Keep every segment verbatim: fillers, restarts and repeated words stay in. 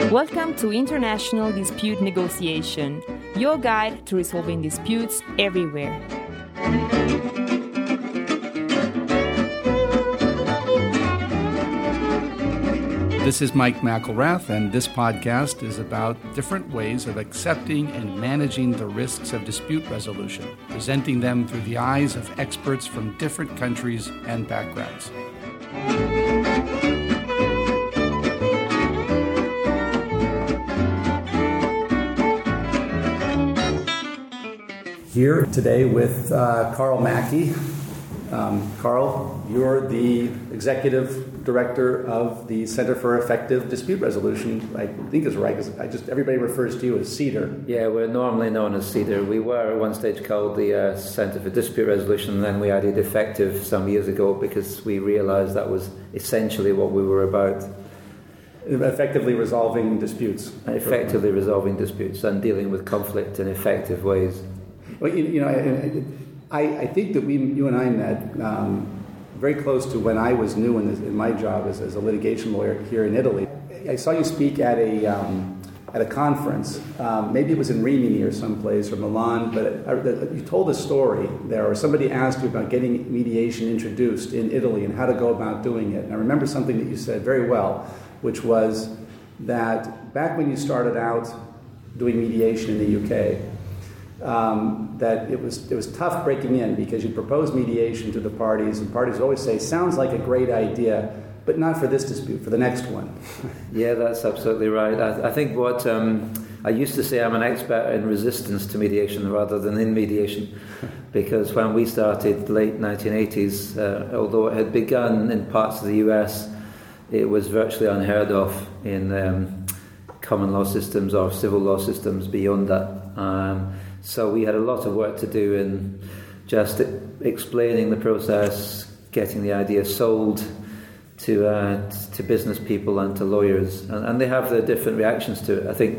Welcome to International Dispute Negotiation, your guide to resolving disputes everywhere. This is Mike McElrath, and this podcast is about different ways of accepting and managing the risks of dispute resolution, presenting them through the eyes of experts from different countries and backgrounds. Here today with uh, Carl Mackey. Um, Carl, you're the executive director of the Center for Effective Dispute Resolution. I think is right because I just everybody refers to you as CEDAR. Yeah, we're normally known as CEDAR. We were at one stage called the uh, Center for Dispute Resolution, and then we added effective some years ago because we realised that was essentially what we were about. Effectively resolving disputes. Effectively resolving disputes and dealing with conflict in effective ways. Well, you, you know, I, I, I think that we, you and I met um, very close to when I was new in, this, in my job as, as a litigation lawyer here in Italy. I saw you speak at a um, at a conference. Um, maybe it was in Rimini or someplace or Milan, but I, you told a story there, or somebody asked you about getting mediation introduced in Italy and how to go about doing it. And I remember something that you said very well, which was that back when you started out doing mediation in the U K. Um, that it was it was tough breaking in because you propose mediation to the parties, and parties always say, sounds like a great idea, but not for this dispute, for the next one. Yeah, that's absolutely right. I, I think what um, I used to say, I'm an expert in resistance to mediation rather than in mediation, because when we started late nineteen eighties, uh, although it had begun in parts of the U S, it was virtually unheard of in um, common law systems or civil law systems beyond that. Um, So we had a lot of work to do in just explaining the process, getting the idea sold to uh, to business people and to lawyers, and, and they have their different reactions to it. I think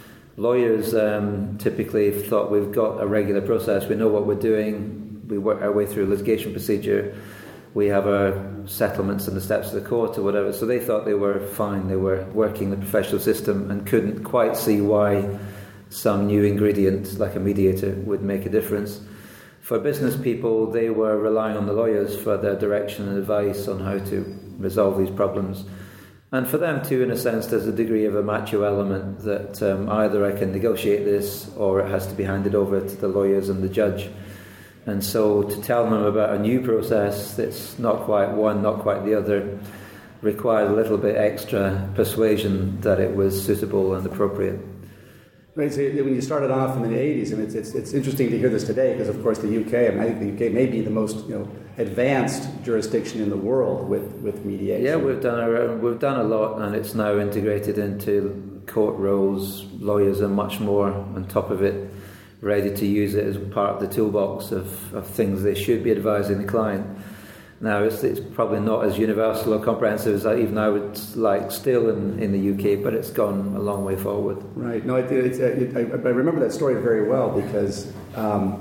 lawyers um, typically thought we've got a regular process, we know what we're doing, we work our way through a litigation procedure, we have our settlements and the steps of the court or whatever. So they thought they were fine, they were working the professional system and couldn't quite see why some new ingredient like a mediator would make a difference. For business people, they were relying on the lawyers for their direction and advice on how to resolve these problems. And for them too, in a sense, there's a degree of a macho element that um, either I can negotiate this or it has to be handed over to the lawyers and the judge. And so to tell them about a new process that's not quite one, not quite the other, required a little bit extra persuasion that it was suitable and appropriate. Right, so when you started off in the eighties, I mean, it's, it's it's interesting to hear this today because, of course, the U K. I mean, I think the U K may be the most you know advanced jurisdiction in the world with, with mediation. Yeah, we've done a we've done a lot, and it's now integrated into court roles. Lawyers are much more on top of it, ready to use it as part of the toolbox of, of things they should be advising the client. Now, it's, it's probably not as universal or comprehensive as I, even I would like still in, in the U K, but it's gone a long way forward. Right. No, it, it, it, I, I remember that story very well because um,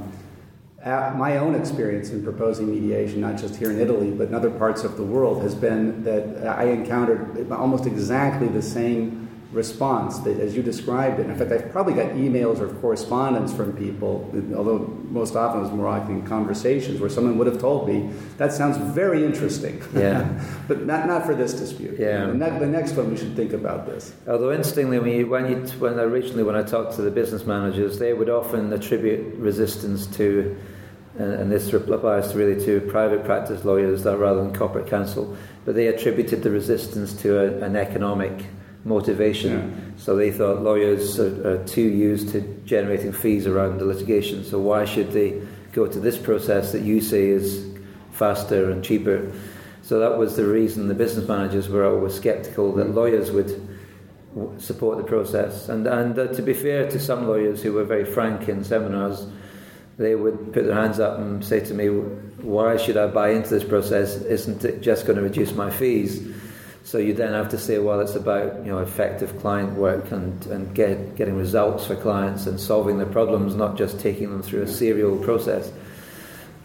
my own experience in proposing mediation, not just here in Italy, but in other parts of the world, has been that I encountered almost exactly the same response that, as you described it. In fact, I've probably got emails or correspondence from people, although most often it was more often conversations where someone would have told me, that sounds very interesting. Yeah. But not not for this dispute. Yeah. The, ne- the next one, we should think about this. Although interestingly, when you, when, you, when originally when I talked to the business managers, they would often attribute resistance to, and, and this applies really to private practice lawyers rather than corporate counsel, but they attributed the resistance to a, an economic motivation. Yeah. So they thought lawyers are, are too used to generating fees around the litigation, so why should they go to this process that you say is faster and cheaper? So that was the reason the business managers were always sceptical that lawyers would support the process. And, and uh, to be fair to some lawyers who were very frank in seminars, they would put their hands up and say to me, why should I buy into this process? Isn't it just going to reduce my fees? So you then have to say, well, it's about you know effective client work and, and get, getting results for clients and solving their problems, not just taking them through a serial process.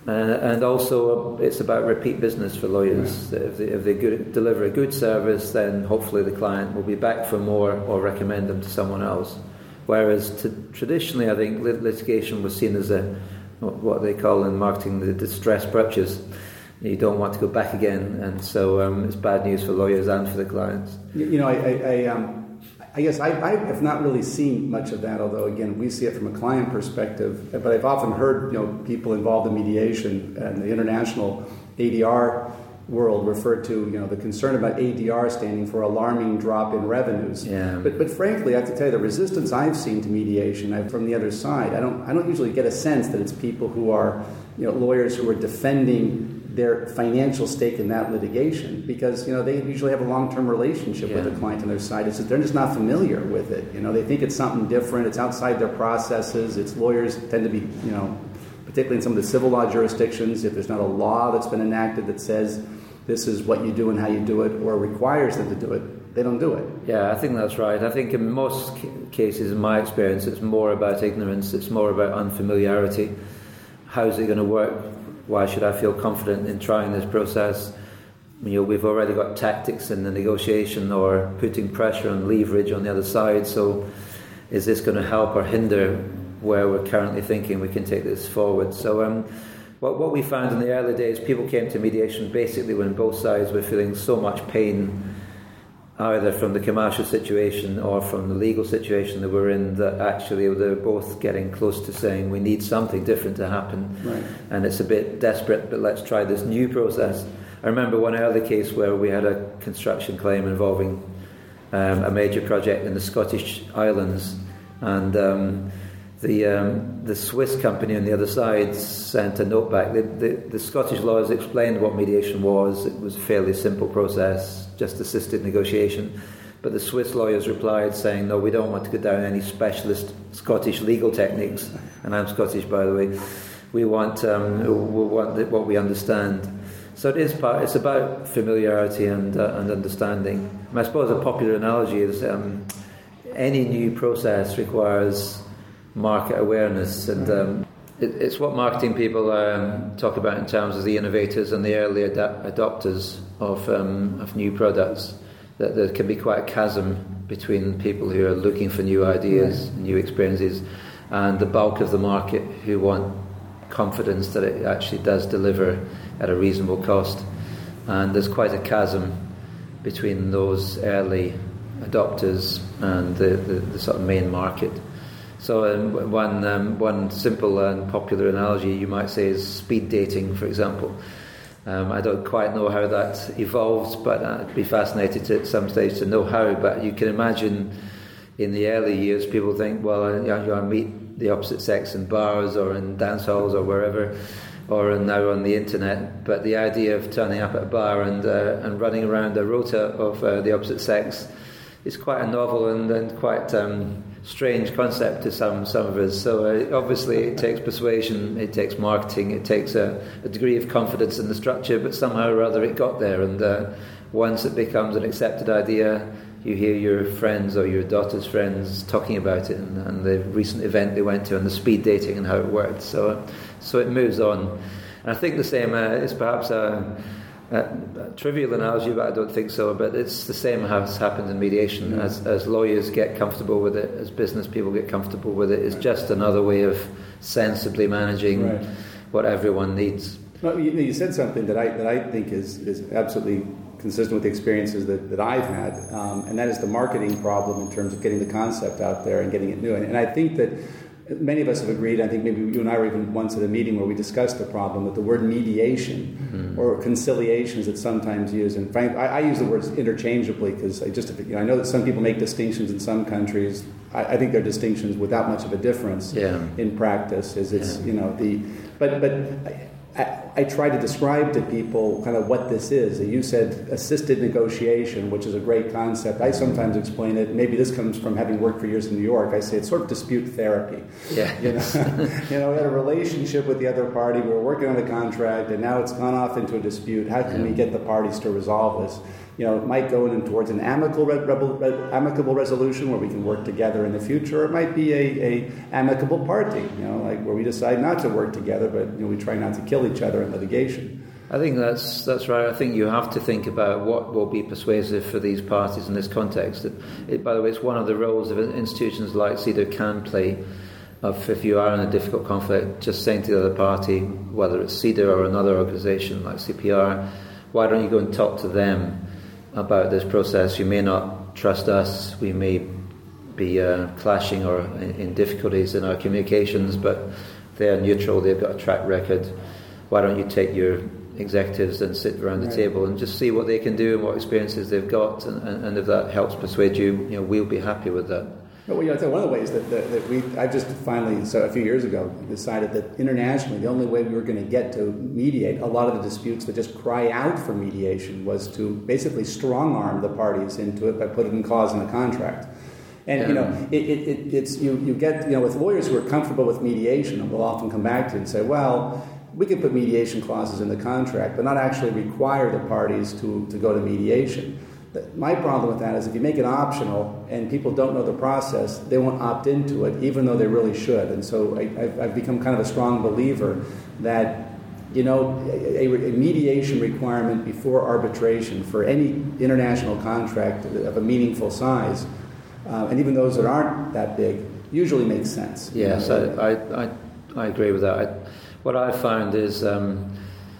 Uh, and also, it's about repeat business for lawyers. Right. If they, if they good, deliver a good service, then hopefully the client will be back for more or recommend them to someone else. Whereas to, traditionally, I think lit- litigation was seen as a what they call in marketing the distress purchase. You don't want to go back again, and so um, it's bad news for lawyers and for the clients. You know, I, I, I um. I guess I, I have not really seen much of that, although, again, we see it from a client perspective. But I've often heard, you know, people involved in mediation and the international A D R world refer to, you know, the concern about A D R standing for alarming drop in revenues. Yeah. But but frankly, I have to tell you, the resistance I've seen to mediation I've, from the other side, I don't I don't usually get a sense that it's people who are, you know, lawyers who are defending their financial stake in that litigation, because, you know, they usually have a long-term relationship yeah. with the client on their side. It's that they're just not familiar with it. You know, they think it's something different. It's outside their processes. It's lawyers tend to be, you know, particularly in some of the civil law jurisdictions, if there's not a law that's been enacted that says this is what you do and how you do it, or requires them to do it, they don't do it. Yeah, I think that's right. I think in most cases, in my experience, it's more about ignorance. It's more about unfamiliarity. How's it going to work? Why should I feel confident in trying this process? You know, we've already got tactics in the negotiation or putting pressure and leverage on the other side. So is this going to help or hinder where we're currently thinking we can take this forward? So um, what, what we found in the early days, people came to mediation basically when both sides were feeling so much pain, either from the commercial situation or from the legal situation that we're in, that actually they're both getting close to saying we need something different to happen. Right. And it's a bit desperate, but let's try this new process. I remember one early case where we had a construction claim involving um, a major project in the Scottish Islands, and um, the um, the Swiss company on the other side sent a note back. The, the, the Scottish lawyers explained what mediation was. It was a fairly simple process, just assisted negotiation. But the Swiss lawyers replied saying, no, we don't want to go down any specialist Scottish legal techniques. And I'm Scottish, by the way. We want um, we want what we understand. So it is part. It's about familiarity and uh, and understanding. And I suppose a popular analogy is um, any new process requires market awareness, and um, it, it's what marketing people um, talk about in terms of the innovators and the early ad- adopters of um, of new products. That there can be quite a chasm between people who are looking for new ideas, right. new experiences, and the bulk of the market who want confidence that it actually does deliver at a reasonable cost. And there's quite a chasm between those early adopters and the, the, the sort of main market. So um, one um, one simple and popular analogy you might say is speed dating, for example. Um, I don't quite know how that evolves, but I'd be fascinated to, at some stage to know how. But you can imagine in the early years, people think, well, I, you know, I meet the opposite sex in bars or in dance halls or wherever, or now on the internet. But the idea of turning up at a bar and uh, and running around a rota of uh, the opposite sex is quite a novel and, and quite um, strange concept to some some of us. So uh, obviously it takes persuasion, it takes marketing, it takes a, a degree of confidence in the structure, but somehow or other it got there. And uh, once it becomes an accepted idea, you hear your friends or your daughter's friends talking about it, and, and the recent event they went to and the speed dating and how it worked. So uh, so it moves on. And I think the same uh, is perhaps a Uh, a trivial analogy, but I don't think so. But it's the same has happened in mediation. Mm. As as lawyers get comfortable with it, as business people get comfortable with it, it's right. just another way of sensibly managing right. what everyone needs. Well, you, you said something that I that I think is is absolutely consistent with the experiences that, that I've had, um, and that is the marketing problem in terms of getting the concept out there and getting it new. And, and I think that many of us have agreed, I think maybe you and I were even once at a meeting where we discussed the problem, that the word mediation mm-hmm. or conciliation is sometimes used. And frankly, I, I use the words interchangeably because I just, you know, I know that some people make distinctions in some countries. I, I think they're distinctions without much of a difference yeah. in practice. Is it's, yeah. you know, the, but, but I, I, I try to describe to people kind of what this is. You said assisted negotiation, which is a great concept. I sometimes explain it. Maybe this comes from having worked for years in New York. I say it's sort of dispute therapy. Yeah. You know, you know, we had a relationship with the other party. We were working on a contract, and now it's gone off into a dispute. How can yeah. we get the parties to resolve this? You know, it might go in towards an amicable, re- re- amicable resolution where we can work together in the future. Or it might be a, a amicable party, you know, like where we decide not to work together, but you know, we try not to kill kill each other in litigation. I think that's that's right. I think you have to think about what will be persuasive for these parties in this context. It, it, by the way, it's one of the roles of institutions like C E D A can play. Of if you are in a difficult conflict, just saying to the other party, whether it's C E D A or another organisation like C P R, why don't you go and talk to them about this process? You may not trust us. We may be uh, clashing or in, in difficulties in our communications, but they're neutral. They've got a track record. Why don't you take your executives and sit around the right. table and just see what they can do and what experiences they've got, and, and, and if that helps persuade you, you know, we'll be happy with that. Well, you know, one of the ways that, that, that we, I just finally, so a few years ago, decided that internationally, the only way we were going to get to mediate a lot of the disputes that just cry out for mediation was to basically strong-arm the parties into it by putting a clause in the contract. And, yeah. you know, it, it, it, it's, you, you get, you know, with lawyers who are comfortable with mediation, and will often come back to it and say, well, we can put mediation clauses in the contract, but not actually require the parties to, to go to mediation. My problem with that is if you make it optional and people don't know the process, they won't opt into it, even though they really should. And so I, I've, I've become kind of a strong believer that, you know, a, a mediation requirement before arbitration for any international contract of a meaningful size, uh, and even those that aren't that big, usually makes sense. Yes, you know? I, I, I, I agree with that. I, what I've found is um,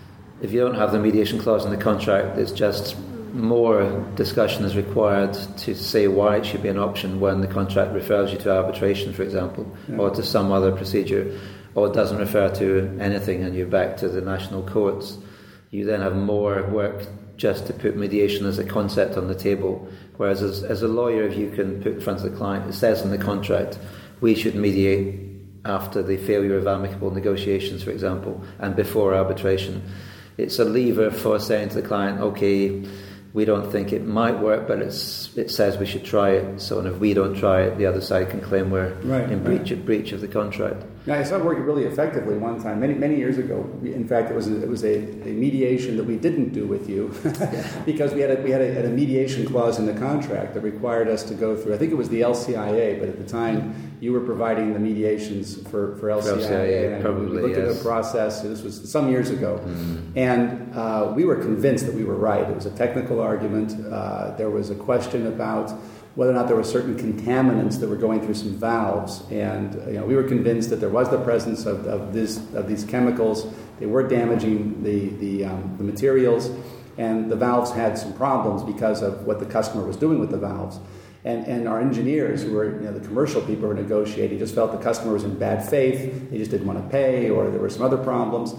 if you don't have the mediation clause in the contract, it's just more discussion is required to say why it should be an option when the contract refers you to arbitration, for example, yeah. or to some other procedure, or it doesn't refer to anything and you're back to the national courts. You then have more work just to put mediation as a concept on the table, whereas as, as a lawyer, if you can put in front of the client, it says in the contract, we should mediate after the failure of amicable negotiations, for example, and before arbitration. It's a lever for saying to the client, okay, we don't think it might work, but it's, it says we should try it. So, and if we don't try it, the other side can claim we're right, in breach, right. of, breach of the contract. Yeah, I saw it working really effectively one time, many many years ago. In fact, it was a, it was a, a mediation that we didn't do with you because we had a, we had a, had a mediation clause in the contract that required us to go through. I think it was the L C I A, but at the time you were providing the mediations for, for L C I A. For L C I A, and probably, we looked yes. at the process. This was some years ago, mm. and uh, we were convinced that we were right. It was a technical argument. Uh, there was a question about whether or not there were certain contaminants that were going through some valves, and you know, we were convinced that there was the presence of, of this of these chemicals. They were damaging the the, um, the materials, and the valves had some problems because of what the customer was doing with the valves. And and our engineers, who were you know the commercial people who were negotiating, just felt the customer was in bad faith. They just didn't want to pay, or there were some other problems,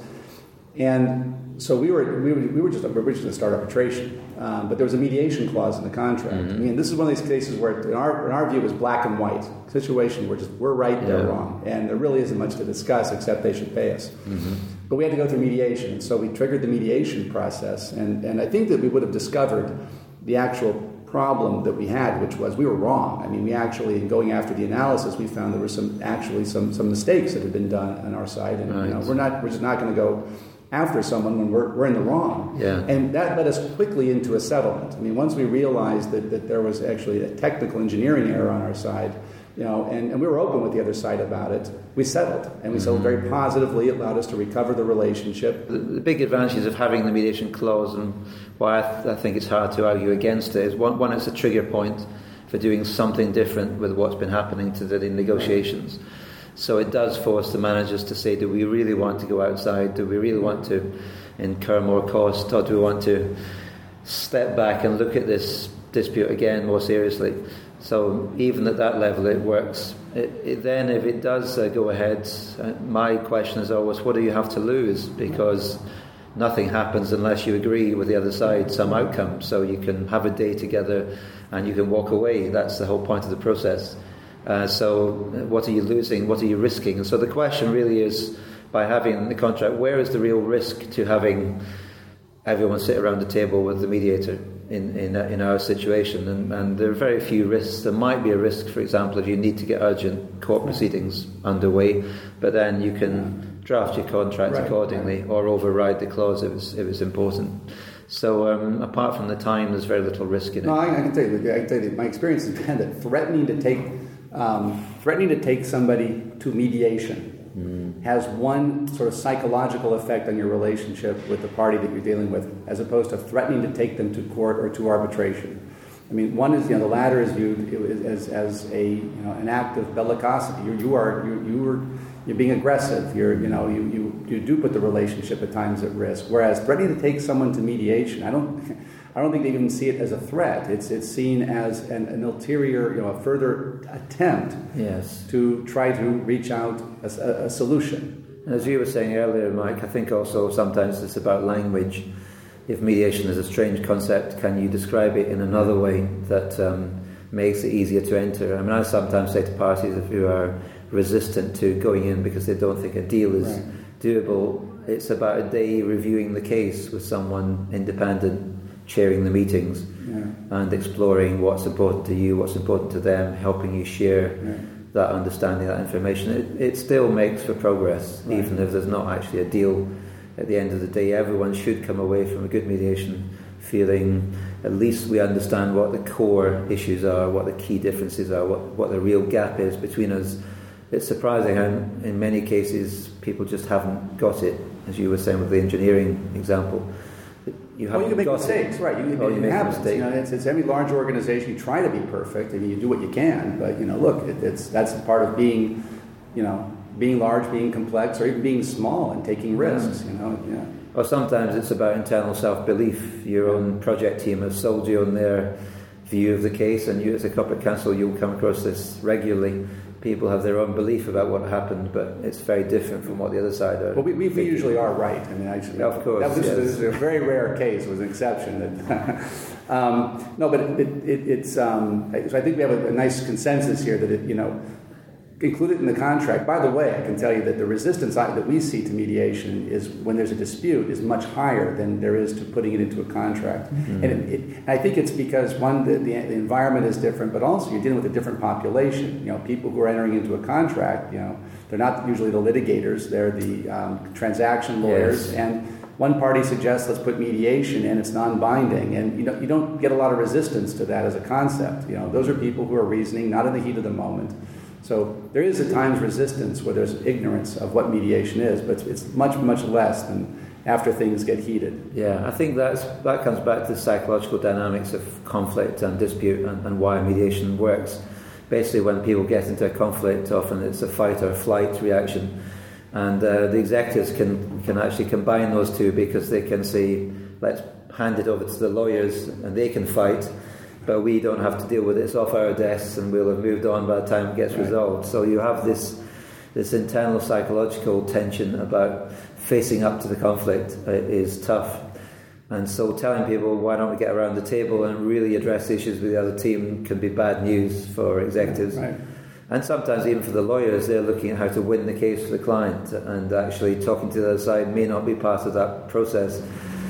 and so we were we were, we were just we were just going to start arbitration, um, but there was a mediation clause in the contract. Mm-hmm. I mean, this is one of these cases where, in our in our view, it was black and white situation. We're just we're right, they're yeah. wrong, and there really isn't much to discuss except they should pay us. Mm-hmm. But we had to go through mediation, and so we triggered the mediation process, and and I think that we would have discovered the actual problem that we had, which was we were wrong. I mean, we actually, in going after the analysis, we found there were some actually some some mistakes that had been done on our side, and right. you know, we're not we're just not going to go after someone when we're, we're in the wrong. Yeah. And that led us quickly into a settlement. I mean, once we realized that, that there was actually a technical engineering error on our side, you know, and, and we were open with the other side about it, we settled. And we mm-hmm. settled very positively. It allowed us to recover the relationship. The, the big advantages of having the mediation clause, and why I, th- I think it's hard to argue against it, is one, one, it's a trigger point for doing something different with what's been happening to the, the negotiations. So it does force the managers to say, do we really want to go outside? Do we really want to incur more cost? Or do we want to step back and look at this dispute again more seriously? So even at that level it works. It, it, then if it does uh, go ahead, uh, my question is always, what do you have to lose? Because nothing happens unless you agree with the other side some outcome. So you can have a day together and you can walk away. That's the whole point of the process. Uh, so what are you losing? What are you risking? And so the question really is, by having the contract, where is the real risk to having everyone sit around the table with the mediator in in, uh, in our situation? And, and there are very few risks. There might be a risk, for example, if you need to get urgent court proceedings underway, but then you can draft your contract right. accordingly, or override the clause if it's, if it's important. So um, apart from the time, there's very little risk in it. No, I, I can tell you, I can tell you, my experience has been that threatening to take Um, threatening to take somebody to mediation mm. has one sort of psychological effect on your relationship with the party that you're dealing with, as opposed to threatening to take them to court or to arbitration. I mean, one is, you know, the latter is viewed as, as a, you know, an act of bellicosity. You, you are, you, you are, you're being aggressive. You're, you know, you, you, you do put the relationship at times at risk. Whereas threatening to take someone to mediation, I don't, I don't think they even see it as a threat. It's, it's seen as an, an ulterior, you know, a further attempt yes. to try to reach out a, a solution. As you were saying earlier, Mike, I think also sometimes it's about language. If mediation is a strange concept, can you describe it in another way that um, makes it easier to enter? I mean, I sometimes say to parties who are resistant to going in because they don't think a deal is right. doable, it's about a day reviewing the case with someone independent, chairing the meetings, yeah. and exploring what's important to you, what's important to them, helping you share yeah. that understanding, that information. It, it still makes for progress, right. even if there's not actually a deal. At the end of the day, everyone should come away from a good mediation feeling at least we understand what the core issues are, what the key differences are, what, what the real gap is between us. It's surprising how in many cases people just haven't got it, as you were saying with the engineering example. You well, you can make mistakes, it. right? You, oh, it, you it make happens. mistakes. You know, it's, it's every large organization. You try to be perfect. I mean, you do what you can, but you know, look, it, it's that's part of being, you know, being large, being complex, or even being small and taking risks. You know, yeah. Or sometimes it's about internal self-belief. Your own project team has sold you on their view of the case, and you, as a corporate counsel, you'll come across this regularly. People have their own belief about what happened, but it's very different from what the other side are. Well, we, we, we usually are right. I mean, actually, of course, that was, yes. This is a very rare case. It was an exception. That, um, no, but it, it, it's. Um, so I think we have a, a nice consensus here that it, you know, included in the contract. By the way, I can tell you that the resistance that we see to mediation is when there's a dispute is much higher than there is to putting it into a contract. Mm-hmm. And, it, it, and I think it's because, one, the, the, the environment is different, but also you're dealing with a different population. You know, people who are entering into a contract, you know, they're not usually the litigators, they're the um, transaction lawyers. Yes. And one party suggests let's put mediation and it's non-binding, and you know, you don't get a lot of resistance to that as a concept. You know, those are people who are reasoning, not in the heat of the moment. So there is at times resistance where there's ignorance of what mediation is, but it's much, much less than after things get heated. Yeah, I think that's, that comes back to the psychological dynamics of conflict and dispute and, and why mediation works. Basically, when people get into a conflict, often it's a fight or flight reaction. And uh, the executives can, can actually combine those two because they can say, let's hand it over to the lawyers and they can fight. But we don't have to deal with it. It's off our desks and we'll have moved on by the time it gets right. resolved. So you have this this internal psychological tension about facing up to the conflict uh, is tough. And so telling people, why don't we get around the table and really address issues with the other team can be bad news for executives. Right. And sometimes even for the lawyers, they're looking at how to win the case for the client, and actually talking to the other side may not be part of that process.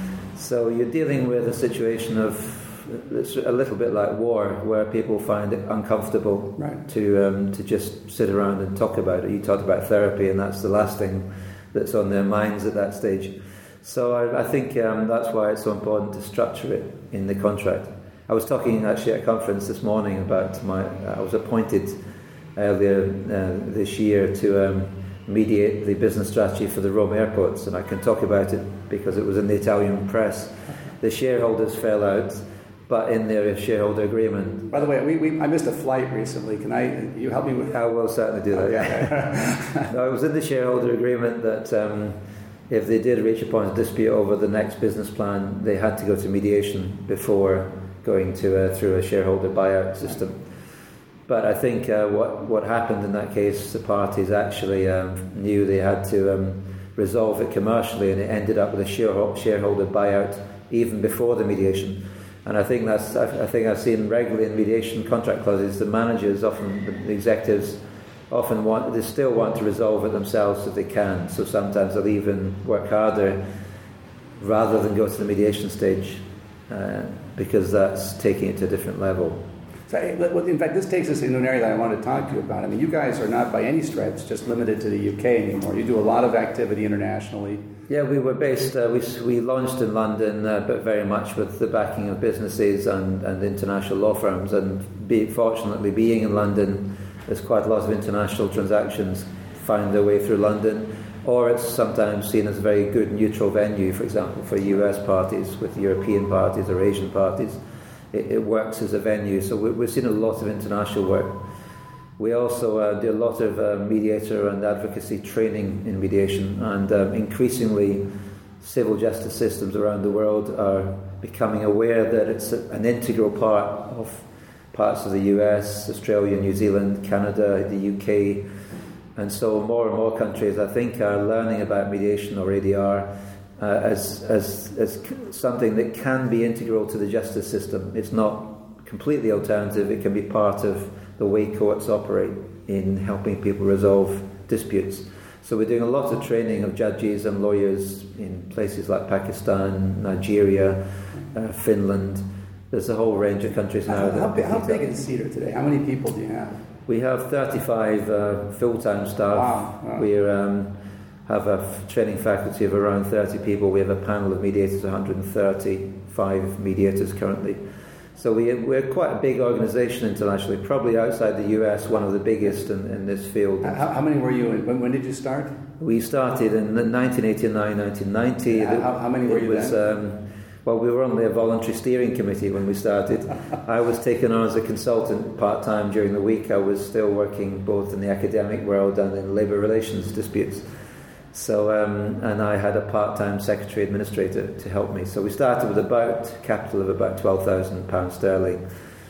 So you're dealing with a situation of, it's a little bit like war, where people find it uncomfortable right. to um, to just sit around and talk about it. You talked about therapy, and that's the last thing that's on their minds at that stage. So I, I think um, that's why it's so important to structure it in the contract. I was talking actually at a conference this morning about my. I was appointed earlier uh, this year to um, mediate the business strategy for the Rome airports, and I can talk about it because it was in the Italian press. The shareholders fell out. But in their shareholder agreement. By the way, we, we I missed a flight recently. Can I? You help me with? I will certainly do that. Okay. No, it was in the shareholder agreement that um, if they did reach upon a dispute over the next business plan, they had to go to mediation before going to uh, through a shareholder buyout system. But I think uh, what what happened in that case, the parties actually um, knew they had to um, resolve it commercially, and it ended up with a shareholder buyout even before the mediation. And I think that's I think I've seen regularly in mediation contract clauses, the managers, often the executives, often want they still want to resolve it themselves if they can. So sometimes they'll even work harder rather than go to the mediation stage uh, because that's taking it to a different level. So, in fact, this takes us into an area that I want to talk to you about. I mean, you guys are not by any stretch just limited to the U K anymore. You do a lot of activity internationally. Yeah, we were based, uh, we we launched in London, uh, but very much with the backing of businesses and, and international law firms. And be, fortunately, being in London, there's quite a lot of international transactions find their way through London, or it's sometimes seen as a very good neutral venue, for example, for U S parties with European parties or Asian parties. It, it works as a venue, so we, we've seen a lot of international work. We also uh, do a lot of uh, mediator and advocacy training in mediation, and um, increasingly civil justice systems around the world are becoming aware that it's a, an integral part of parts of the U S, Australia, New Zealand, Canada, the U K, and so more and more countries, I think, are learning about mediation, already are, uh, as, as, as something that can be integral to the justice system. It's not completely alternative, it can be part of the way courts operate in helping people resolve disputes. So we're doing a lot of training of judges and lawyers in places like Pakistan, Nigeria, uh, Finland. There's a whole range of countries now. How, how, how big is CEDAR today? How many people do you have? We have thirty-five uh, full-time staff. Wow. Wow. We um, have a f- training faculty of around thirty people. We have a panel of mediators, one hundred thirty-five mediators currently. So we, we're quite a big organisation internationally, probably outside the U S, one of the biggest in, in this field. How, how many were you in? When, when did you start? We started in nineteen eighty-nine, nineteen ninety. Yeah, how, how many were you was, then? Um, well, we were on the voluntary steering committee when we started. I was taken on as a consultant part-time during the week. I was still working both in the academic world and in labour relations disputes. So, um, and I had a part-time secretary administrator to help me. So we started with about capital of about twelve thousand pounds sterling,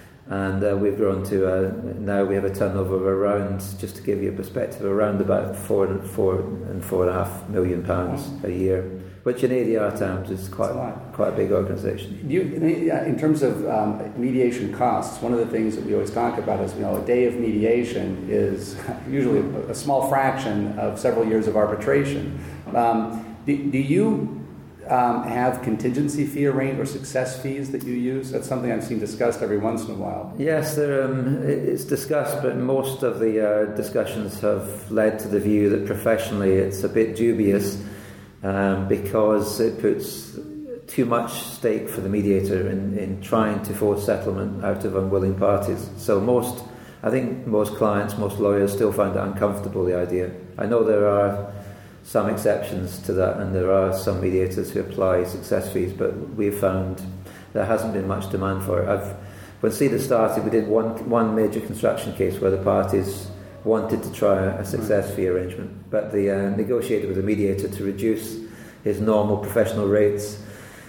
and uh, we've grown to uh, now we have a turnover of around, just to give you a perspective, around about four and four and four and a half million pounds a year, which in A D R terms is quite a quite a big organisation. You, in terms of um, mediation costs, one of the things that we always talk about is, you know, a day of mediation is usually a, a small fraction of several years of arbitration. Um, do, do you um, have contingency fee arranged or success fees that you use? That's something I've seen discussed every once in a while. Yes, there, um, it's discussed, but most of the uh, discussions have led to the view that professionally it's a bit dubious. Um, because it puts too much stake for the mediator in, in trying to force settlement out of unwilling parties. So most, I think most clients, most lawyers still find it uncomfortable, the idea. I know there are some exceptions to that, and there are some mediators who apply success fees, but we've found there hasn't been much demand for it. I've, when CEDAR started, we did one, one major construction case where the parties wanted to try a success fee arrangement, but they uh, negotiated with the mediator to reduce his normal professional rates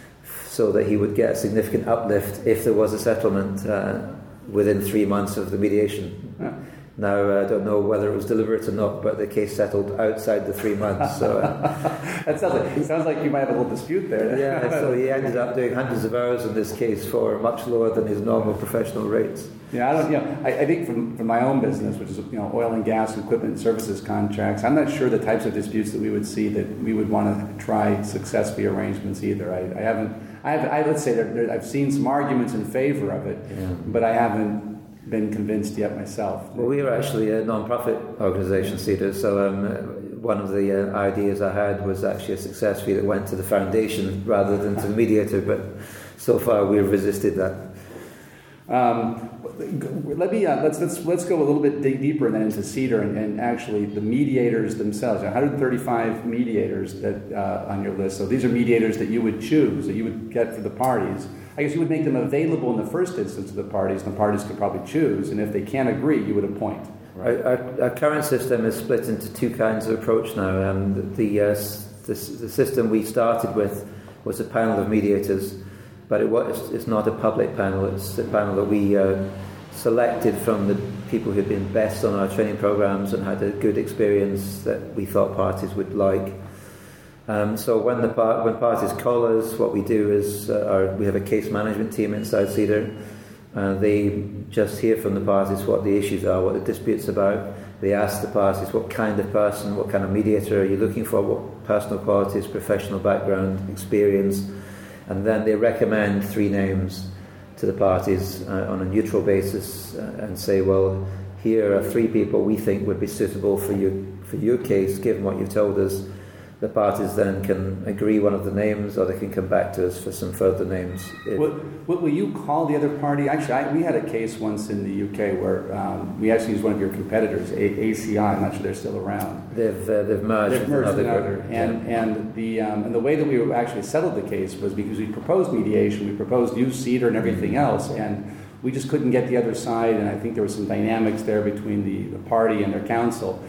so that he would get a significant uplift if there was a settlement uh, within three months of the mediation. Yeah. Now, uh, I don't know whether it was deliberate or not, but the case settled outside the three months. So uh, that sounds like, it sounds like you might have a little dispute there. Yeah, so he ended up doing hundreds of hours in this case for much lower than his normal professional rates. Yeah, I don't. You know, I, I think from, from my own business, which is, you know, oil and gas equipment and services contracts, I'm not sure the types of disputes that we would see that we would want to try success fee arrangements either. I, I haven't. I have. I let's say that there, I've seen some arguments in favor of it, yeah. but I haven't been convinced yet myself. Well, we are actually a non-profit organisation, CEDAR, so um, one of the uh, ideas I had was actually a success fee that went to the foundation rather than to the mediator, but so far we've resisted that. Um, let me uh, let's let's let's go a little bit d- deeper then into CEDAR and, and actually the mediators themselves. one hundred thirty-five mediators that uh, on your list. So these are mediators that you would choose, that you would get for the parties. I guess you would make them available in the first instance to the parties, and the parties could probably choose. And if they can't agree, you would appoint. Right? Our, our, our current system is split into two kinds of approach now. Um, the the, uh, the the system we started with was a panel of mediators. But it was, it's not a public panel, it's a panel that we uh, selected from the people who'd been best on our training programs and had a good experience that we thought parties would like. Um, so when the par- when parties call us, what we do is uh, our, we have a case management team inside CEDAR. Uh, they just hear from the parties what the issues are, what the dispute's about. They ask the parties what kind of person, what kind of mediator are you looking for, what personal qualities, professional background, experience. And then they recommend three names to the parties uh, on a neutral basis uh, and say, well, here are three people we think would be suitable for you for your case, given what you've told us. the parties then can agree one of the names, or they can come back to us for some further names. Will, will you call the other party? Actually, I, we had a case once in the U K where um, we actually used one of your competitors, A C I. I'm not sure they're still around. They've uh, they've merged, they've merged with another group. And yeah. and the um, and the way that we actually settled the case was because we proposed mediation, we proposed use CEDAR and everything else, and we just couldn't get the other side. And I think there was some dynamics there between the, the party and their counsel.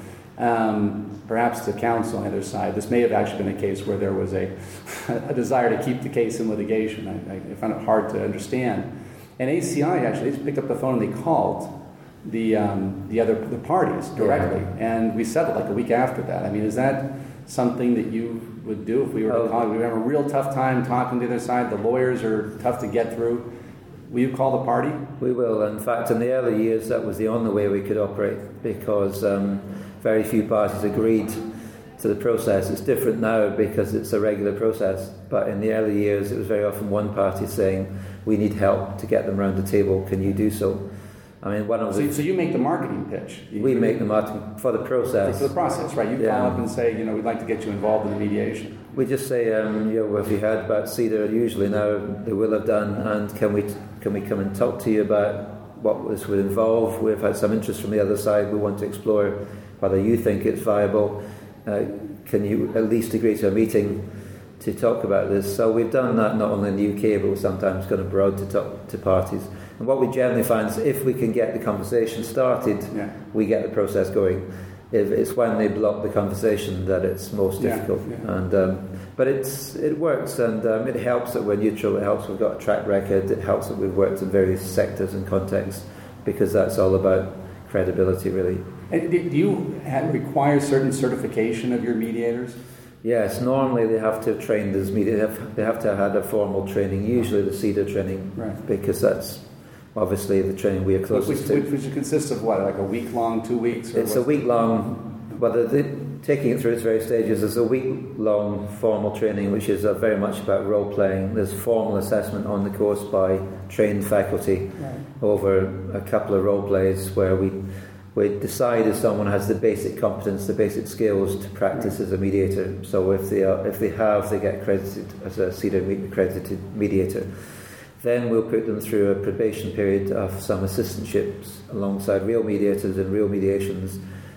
Um, perhaps the counsel on the other side. This may have actually been a case where there was a, a desire to keep the case in litigation. I, I found it hard to understand. And A C I actually, they just picked up the phone and they called the um, the other the parties directly, yeah. and we settled like a week after that. I mean, is that something that you would do if we were oh. to call? We have a real tough time talking to the other side. The lawyers are tough to get through. Will you call the party? We will. In fact, in the early years, that was the only way we could operate because um, very few parties agreed to the process. It's different now because it's a regular process. But in the early years, it was very often one party saying, "We need help to get them around the table. Can you do so?" I mean, one of so, the, so you make the marketing pitch. You, we make the marketing for the process. For the process, right? You yeah. call up and say, you know, we'd like to get you involved in the mediation. We just say, um, you know, if you heard about CEDAR, usually now they will have done, and can we can we come and talk to you about what this would involve? We've had some interest from the other side. We want to explore whether you think it's viable. Uh, can you at least agree to a meeting to talk about this? So we've done that not only in the U K, but we've sometimes gone abroad to talk to parties. And what we generally find is if we can get the conversation started, yeah. we get the process going. If it's when they block the conversation that it's most difficult. Yeah, yeah. And um, but it's it works, and um, it helps that we're neutral. It helps we've got a track record. It helps that we've worked in various sectors and contexts, because that's all about credibility, really. And do you have, require certain certification of your mediators? Yes, normally they have to have trained as mediators. They have, they have to have had a formal training, usually the CEDAR training, right. because that's obviously the training we are closest which, to. Which, which consists of what, like a week long, two weeks? Or it's a week long, well, taking it through its various stages, there's a week long formal training which is uh, very much about role playing. There's formal assessment on the course by trained faculty right. over a couple of role plays where we we decide if someone has the basic competence, the basic skills to practice right. as a mediator. So if they are, if they have, they get accredited as a CEDAR accredited mediator. Then we'll put them through a probation period of some assistantships alongside real mediators and real mediations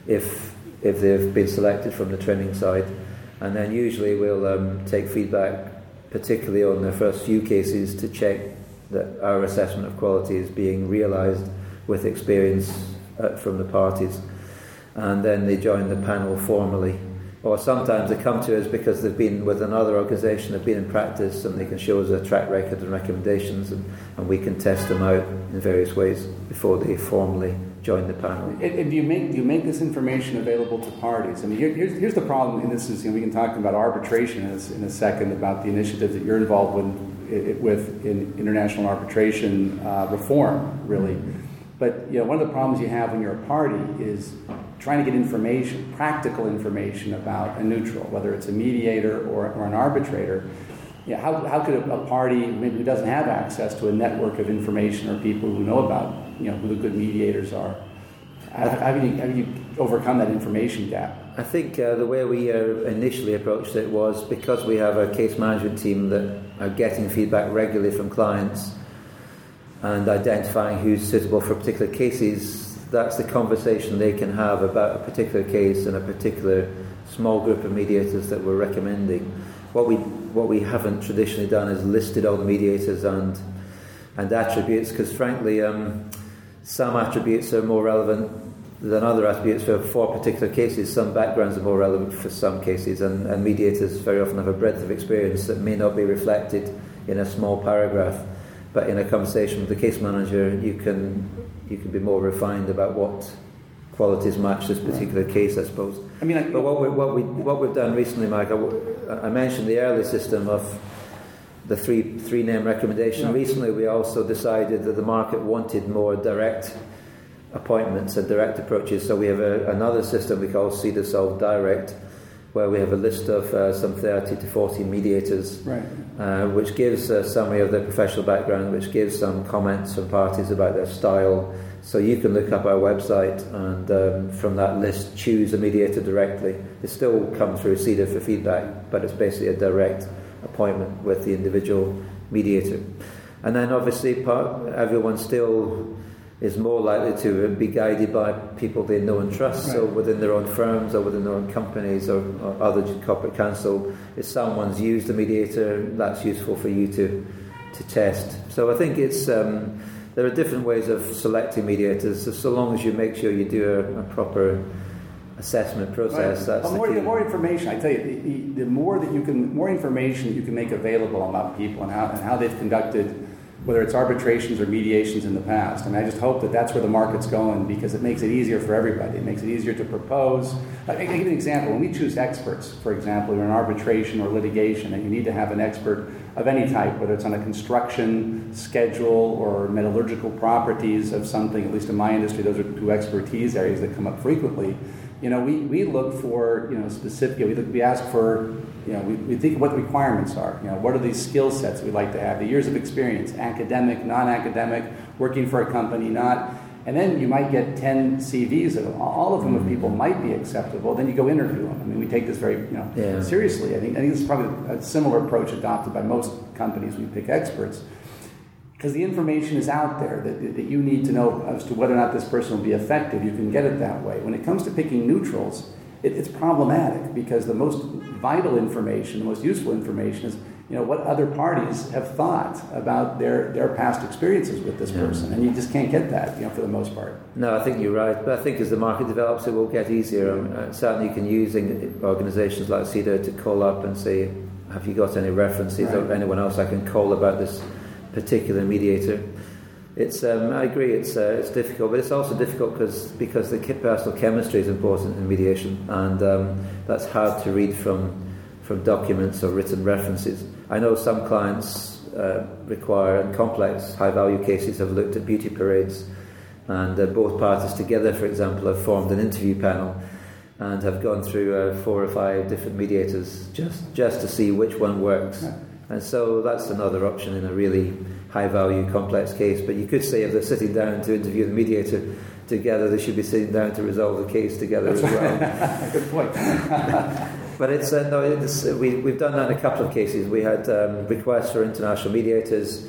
if if they've been selected from the training side. And then usually we'll um, take feedback, particularly on their first few cases, to check that our assessment of quality is being realised with experience uh, from the parties. And then they join the panel formally. Or sometimes they come to us because they've been with another organisation, they've been in practice, and they can show us a track record and recommendations, and, and we can test them out in various ways before they formally join the panel. And, and do you make do you make this information available to parties? I mean, here, here's here's the problem, and this is, you know, we can talk about arbitration in a, in a second, about the initiatives that you're involved with, with in international arbitration uh, reform, really. But you know, one of the problems you have when you're a party is trying to get information, practical information about a neutral, whether it's a mediator or, or an arbitrator. You know, how, how could a, a party maybe who doesn't have access to a network of information or people who know about, you know, who the good mediators are, how, how, do, you, how do you overcome that information gap? I think uh, the way we uh, initially approached it was because we have a case management team that are getting feedback regularly from clients and identifying who's suitable for particular cases. That's the conversation they can have about a particular case and a particular small group of mediators that we're recommending. What we what we haven't traditionally done is listed all the mediators and and attributes, because frankly, um, some attributes are more relevant than other attributes for, for particular cases. Some backgrounds are more relevant for some cases, and, and mediators very often have a breadth of experience that may not be reflected in a small paragraph. But in a conversation with the case manager, you can you can be more refined about what qualities match this particular case, I suppose. I mean, I, but what we what we what we've done recently, Mike, I, I mentioned the early system of the three three name recommendation. Yeah. Recently, we also decided that the market wanted more direct appointments and direct approaches. So we have a, another system we call CEDAR Solve Direct, where we have a list of uh, some thirty to forty mediators, right. uh, which gives a summary of their professional background, which gives some comments from parties about their style. So you can look up our website and um, from that list choose a mediator directly. They still come through CIDA for feedback, but it's basically a direct appointment with the individual mediator. And then obviously part, everyone still is more likely to be guided by people they know and trust. Right. So within their own firms or within their own companies or, or other corporate counsel, if someone's used a mediator, that's useful for you to to test. So I think it's um, there are different ways of selecting mediators, so long as you make sure you do a, a proper assessment process. Right. That's well, the more, key. the more information, I tell you, the, the, the more that you can, more information that you can make available about people and how and how they've conducted, whether it's arbitrations or mediations in the past. And I just hope that that's where the market's going, because it makes it easier for everybody. It makes it easier to propose. I'll give you an example. When we choose experts, for example, in an arbitration or litigation, and you need to have an expert of any type, whether it's on a construction schedule or metallurgical properties of something, at least in my industry, those are two expertise areas that come up frequently. You know, we, we look for, you know, specific, we, look, we ask for, you know, we, we think what the requirements are. You know, what are these skill sets we'd like to have, the years of experience, academic, non-academic, working for a company, not. And then you might get ten C Vs, of all of them of people might be acceptable. Then you go interview them. I mean, we take this very, you know, yeah. seriously. I think I think this is probably a similar approach adopted by most companies. We pick experts because the information is out there that, that you need to know as to whether or not this person will be effective. You can get it that way. When it comes to picking neutrals, it, it's problematic because the most vital information, the most useful information is, you know, what other parties have thought about their, their past experiences with this yeah. person, and you just can't get that, you know, for the most part. No, I think you're right, but I think as the market develops, it will get easier. Uh, certainly, you can use organisations like CIDA to call up and say, "Have you got any references right. or anyone else I can call about this particular mediator?" It's, um, I agree, it's uh, it's difficult, but it's also difficult because because the personal chemistry is important in mediation, and um, that's hard to read from from documents or written references. I know some clients uh, require, in complex, high-value cases, have looked at beauty parades, and uh, both parties together, for example, have formed an interview panel and have gone through uh, four or five different mediators just just to see which one works. Yeah. And so that's another option in a really high-value, complex case. But you could say if they're sitting down to interview the mediator together, they should be sitting down to resolve the case together That's as right. well. Good point. But it's uh, no, it's, uh, we, we've done that in a couple of cases. We had um, requests for international mediators.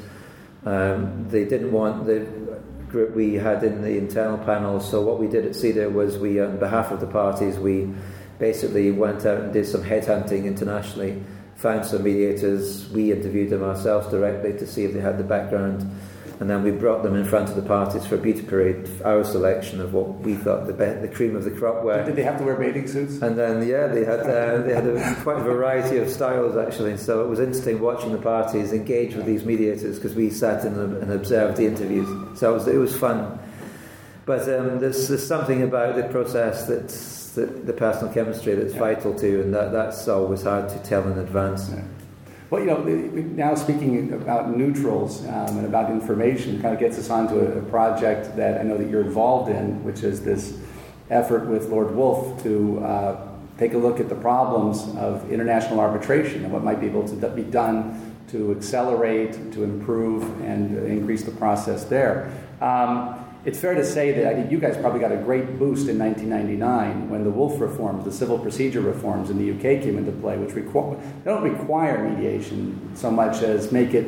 Um, they didn't want the group we had in the internal panel. So what we did at CIDA was we, on behalf of the parties, we basically went out and did some headhunting internationally, found some mediators. We interviewed them ourselves directly to see if they had the background. And then we brought them in front of the parties for a beauty parade, our selection of what we thought the be- the cream of the crop were. Did they have to wear bathing suits? And then, yeah, they had uh, they had a, quite a variety of styles, actually. So it was interesting watching the parties engage with these mediators because we sat in and observed the interviews. So it was, it was fun. But um, there's, there's something about the process that's, that the personal chemistry that's yeah. vital to, and that, that's always hard to tell in advance. Yeah. Well, you know, now speaking about neutrals um, and about information kind of gets us onto a, a project that I know that you're involved in, which is this effort with Lord Woolf to uh, take a look at the problems of international arbitration and what might be able to be done to accelerate, to improve, and increase the process there. Um, It's fair to say that I think you guys probably got a great boost in nineteen ninety-nine when the Woolf reforms, the civil procedure reforms in the U K came into play, which requ- they don't require mediation so much as make it,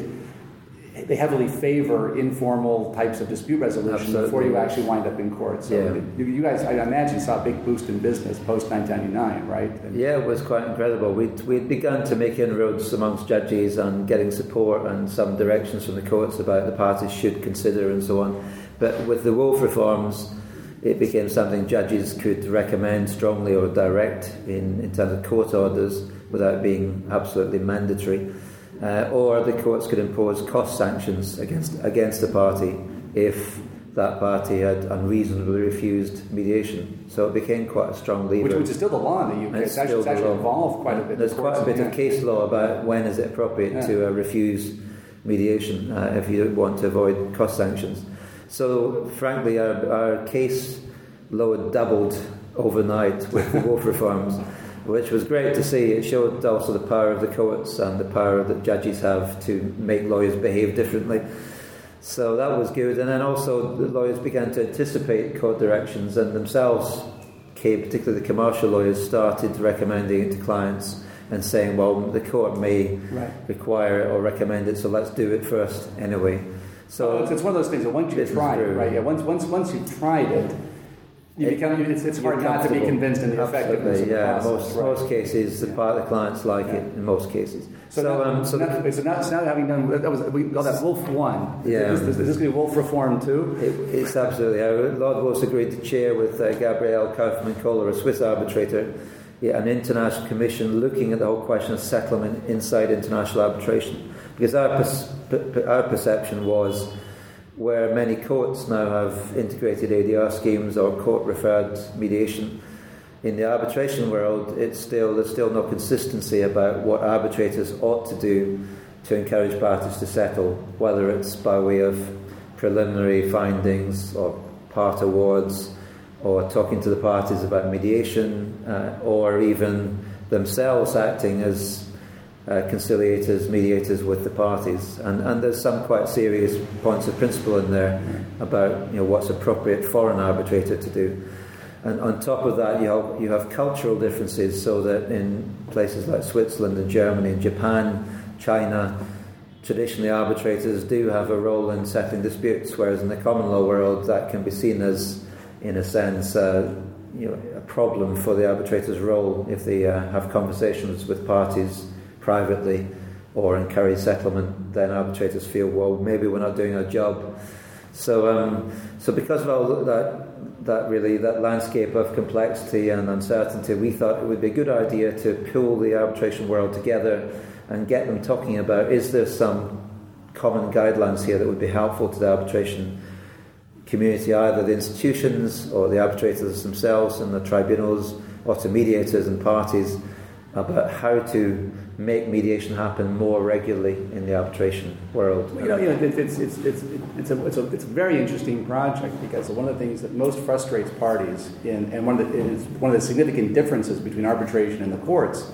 they heavily favor informal types of dispute resolution Absolutely. Before you actually wind up in court. So yeah. you, you guys, I imagine, saw a big boost in business post nineteen ninety-nine, right? And yeah, it was quite incredible. We'd, we'd begun to make inroads amongst judges and getting support and some directions from the courts about the parties should consider and so on. But with the Woolf reforms, it became something judges could recommend strongly or direct in, in terms of court orders without being absolutely mandatory. Uh, or the courts could impose cost sanctions against against the party if that party had unreasonably refused mediation. So it became quite a strong lever. Which, which is still the law in the U K. It's, it's actually, it's actually evolved quite a bit. There's quite a bit yeah. of case law about when is it appropriate yeah. to uh, refuse mediation uh, if you want to avoid cost sanctions. So, frankly, our, our case load doubled overnight with the Woolf reforms, which was great to see. It showed also the power of the courts and the power that judges have to make lawyers behave differently. So that was good. And then also the lawyers began to anticipate court directions and themselves, particularly the commercial lawyers, started recommending it to clients and saying, well, the court may right. require it or recommend it, so let's do it first anyway. So well, it's, it's one of those things that once you try it, right? Yeah, once once once you've tried it, you it, become it's, it's hard not to be convinced in the effectiveness of the yeah, process. most right. most cases, the yeah. part the clients like yeah. it in most cases. So, so, now, um, so, now, so, now, so now having done that was we call that Wolf One. Yeah. Is this, is this going to be Wolf Reform Two? It, it's absolutely. Uh, Lord Wolf's agreed to chair with uh, Gabriel Kaufmann-Kohler, a Swiss arbitrator, yeah, an international commission looking at the whole question of settlement inside international arbitration. Because our pers- p- our perception was, where many courts now have integrated A D R schemes or court-referred mediation, in the arbitration world, it's still there's still no consistency about what arbitrators ought to do to encourage parties to settle, whether it's by way of preliminary findings or part awards, or talking to the parties about mediation, uh, or even themselves acting as uh, conciliators, mediators with the parties. And, and there's some quite serious points of principle in there about, you know, what's appropriate for an arbitrator to do. And on top of that, you have, you have cultural differences, so that in places like Switzerland and Germany and Japan, China, traditionally arbitrators do have a role in settling disputes, whereas in the common law world that can be seen as, in a sense, uh, you know, a problem for the arbitrator's role if they uh, have conversations with parties privately or encourage settlement. Then arbitrators feel, well, maybe we're not doing our job. So, um, so because of all that, that really that landscape of complexity and uncertainty, we thought it would be a good idea to pull the arbitration world together and get them talking about, is there some common guidelines here that would be helpful to the arbitration community, either the institutions or the arbitrators themselves and the tribunals, or to mediators and parties, about how to make mediation happen more regularly in the arbitration world. You know, you know it's, it's, it's, it's, it's, a, it's, a, it's a very interesting project, because one of the things that most frustrates parties, in, and one of, the, is one of the significant differences between arbitration and the courts,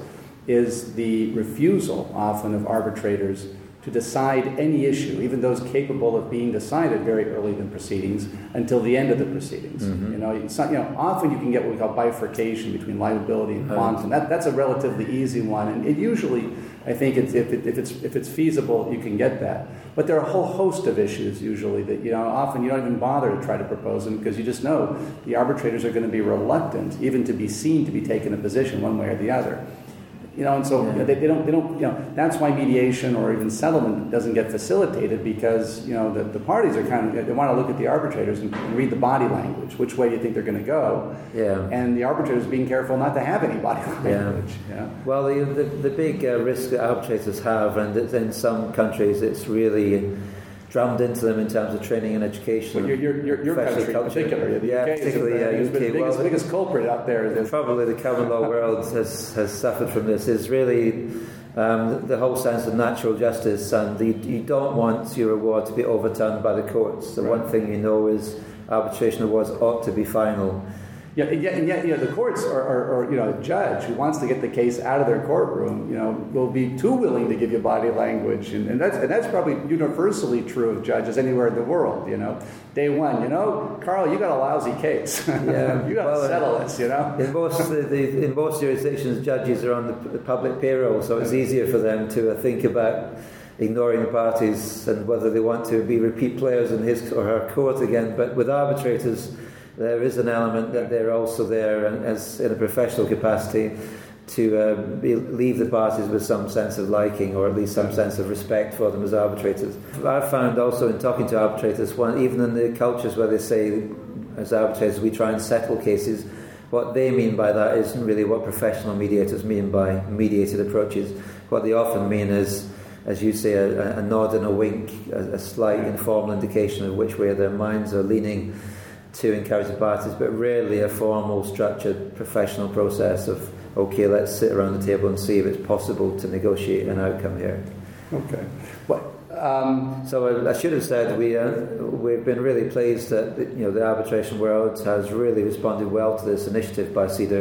is the refusal often of arbitrators to decide any issue, even those capable of being decided very early in the proceedings, until the end of the proceedings. Mm-hmm. You know, it's not, you know, often you can get what we call bifurcation between liability and quantum. That, that's a relatively easy one, and it usually, I think, it's, if, it, if it's if it's feasible, you can get that. But there are a whole host of issues usually that, you know, often you don't even bother to try to propose them, because you just know the arbitrators are going to be reluctant even to be seen to be taking a position one way or the other. You know, and so you know, they, they don't, they don't, you know, that's why mediation or even settlement doesn't get facilitated, because, you know, the, the parties are kind of, they want to look at the arbitrators and, and read the body language, which way you think they're going to go. Yeah. And the arbitrators being careful not to have any body language. Yeah. Yeah. Well, the, the, the big uh, risk that arbitrators have, and in some countries it's really drummed into them in terms of training and education. Well, your, your, your, your country in particular, the yeah, U K particularly is the, uh, U K. the biggest, well, biggest culprit out there. Probably the common law world has, has suffered from this, is really um, the, the whole sense of natural justice, and the, you don't want your award to be overturned by the courts. The right. one thing you know is arbitration awards ought to be final. Yeah, and yet, and yet, you know, the courts or, or, or, you know, a judge who wants to get the case out of their courtroom, you know, will be too willing to give you body language, and, and that's and that's probably universally true of judges anywhere in the world. You know, day one, you know, Carl, you got a lousy case. Yeah, you got well, to settle this. You know, in most the, the, in most jurisdictions, judges are on the, the public payroll, so it's easier for them to uh, think about ignoring the parties and whether they want to be repeat players in his or her court again. But with arbitrators, there is an element that they're also there, and as in a professional capacity, to uh, be, leave the parties with some sense of liking, or at least some sense of respect for them as arbitrators. I've found also in talking to arbitrators, one, even in the cultures where they say, as arbitrators, we try and settle cases, what they mean by that isn't really what professional mediators mean by mediated approaches. What they often mean is, as you say, a, a nod and a wink, a, a slight informal indication of which way their minds are leaning, to encourage the parties, but rarely a formal, structured, professional process of, okay, let's sit around the table and see if it's possible to negotiate an outcome here. Okay. Well, um, so I, I should have said we uh, we've been really pleased that, you know, the arbitration world has really responded well to this initiative by CEDAR.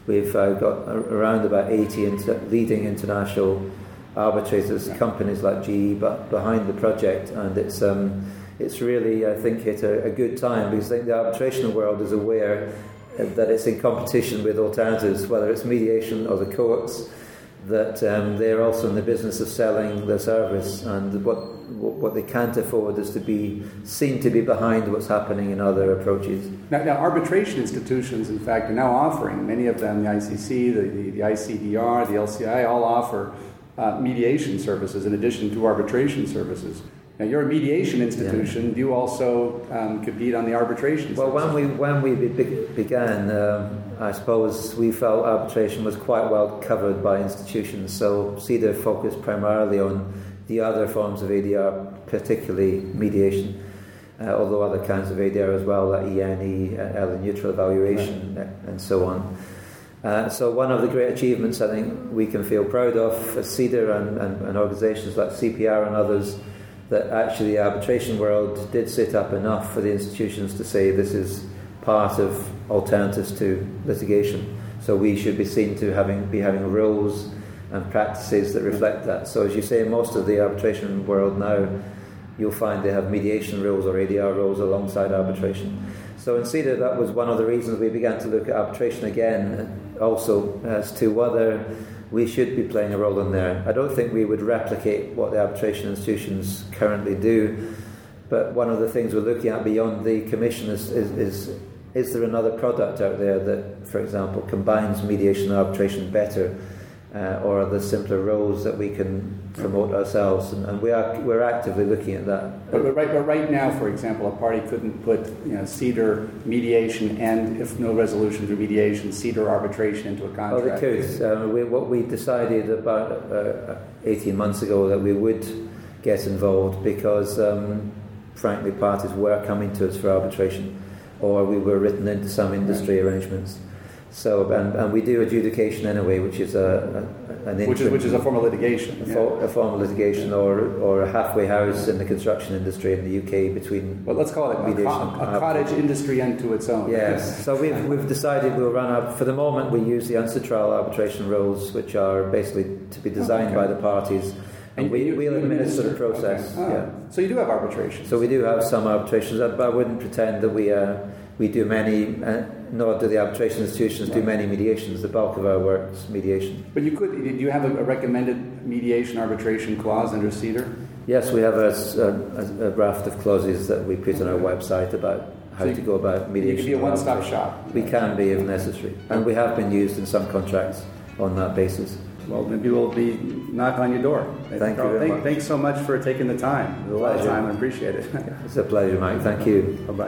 We've uh, got around about eighty inter- leading international arbitrators, yeah. companies like G E, but behind the project, and it's um, it's really, I think, hit a, a good time, because I think the arbitration world is aware that it's in competition with alternatives, whether it's mediation or the courts, that um, they're also in the business of selling their service, and what what they can't afford is to be seen to be behind what's happening in other approaches. Now, now arbitration institutions, in fact, are now offering, many of them, the I C C, the, the, the I C D R, the L C I, all offer uh, mediation services in addition to arbitration services. Now, you're a mediation institution. Yeah. You also um, compete on the arbitration. Well, when we when we be- began, um, I suppose we felt arbitration was quite well covered by institutions. So CEDAR focused primarily on the other forms of A D R, particularly mediation, uh, although other kinds of A D R as well, like E N E, uh, early neutral evaluation, right. and so on. Uh, so one of the great achievements I think we can feel proud of as CEDAR and, and, and organisations like C P R and others, that actually the arbitration world did sit up enough for the institutions to say this is part of alternatives to litigation. So we should be seen to having be having rules and practices that reflect that. So as you say, most of the arbitration world now, you'll find they have mediation rules or A D R rules alongside arbitration. So in CEDAR, that was one of the reasons we began to look at arbitration again, also as to whether we should be playing a role in there. I don't think we would replicate what the arbitration institutions currently do, but one of the things we're looking at beyond the commission is is, is, is there another product out there that, for example, combines mediation and arbitration better, uh, or are there simpler roles that we can promote ourselves? And, and we are we're actively looking at that. But, but right, but right now, for example, a party couldn't put you know CEDAR mediation and, if no resolution through mediation, CEDAR arbitration into a contract. Oh, they could. Uh, we, what we decided about uh, eighteen months ago that we would get involved because, um, frankly, parties were coming to us for arbitration, or we were written into some industry right. arrangements. So, and, and we do adjudication anyway, which is a, a an which is which is a form of litigation, a, yeah. for, a form of litigation, or or a halfway house in the construction industry in the U K between. Well, let's call it a, co- a cottage industry unto its own. Yes. So we've we've decided we'll run up. For the moment, we use the UNCITRAL arbitration rules, which are basically to be designed oh, okay. by the parties. And, and we, you, we'll you administer the process. Okay. Oh. Yeah. So you do have arbitration. So we do have some arbitrations, but I wouldn't pretend that we uh, we do many, uh, nor do the arbitration institutions right. do many mediations. The bulk of our work is mediation. But you could, do you have a, a recommended mediation arbitration clause under CEDAR? Yes, we have a, a, a raft of clauses that we put on our website about how so you, to go about mediation. You can be a one-stop shop. We can be if necessary. And we have been used in some contracts on that basis. Well, maybe we'll be knock on your door. Thank Carl, you very thank, much. Thanks so much for taking the time. It was a lot of time. I appreciate it. It's a pleasure, Mike. Thank you. Bye-bye.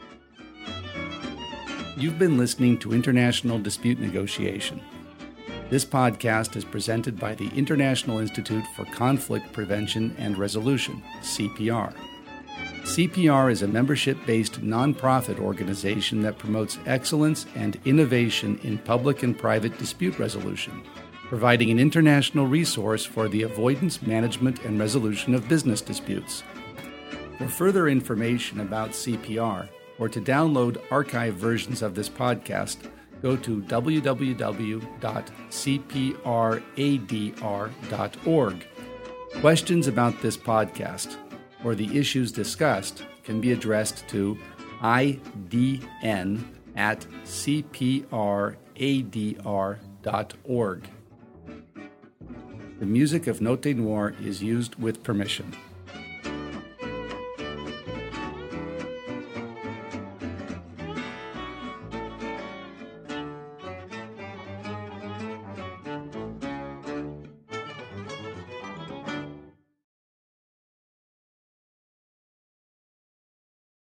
You've been listening to International Dispute Negotiation. This podcast is presented by the International Institute for Conflict Prevention and Resolution, C P R. C P R is a membership-based nonprofit organization that promotes excellence and innovation in public and private dispute resolution, providing an international resource for the avoidance, management, and resolution of business disputes. For further information about C P R, or to download archived versions of this podcast, go to w w w dot c p r a d r dot org. Questions about this podcast or the issues discussed can be addressed to I D N at c p r a d r dot org. The music of Note Noir is used with permission.